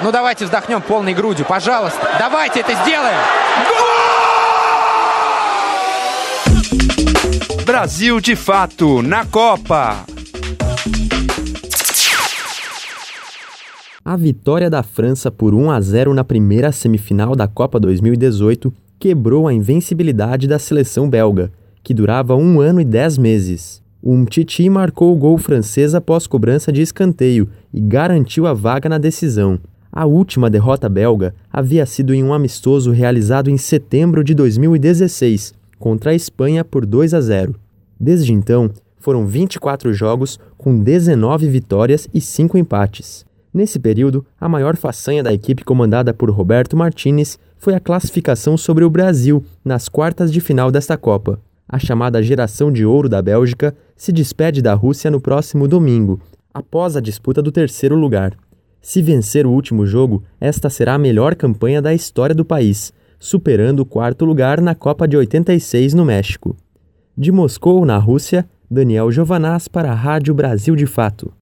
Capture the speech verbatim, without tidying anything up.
Ну давайте вздохнем полной грудью, пожалуйста. Давайте это сделаем! Gol! Brasil de fato na Copa! A vitória da França por um a zero na primeira semifinal da Copa dois mil e dezoito quebrou a invencibilidade da seleção belga, que durava um ano e dez meses. Umtiti marcou o gol francês após cobrança de escanteio e garantiu a vaga na decisão. A última derrota belga havia sido em um amistoso realizado em setembro de dois mil e dezesseis, contra a Espanha por dois a zero. Desde então, foram vinte e quatro jogos com dezenove vitórias e cinco empates. Nesse período, a maior façanha da equipe comandada por Roberto Martinez foi a classificação sobre o Brasil nas quartas de final desta Copa. A chamada geração de ouro da Bélgica se despede da Rússia no próximo domingo, após a disputa do terceiro lugar. Se vencer o último jogo, esta será a melhor campanha da história do país, superando o quarto lugar na Copa de oitenta e seis no México. De Moscou, na Rússia, Daniel Giovanaz para a Rádio Brasil de Fato.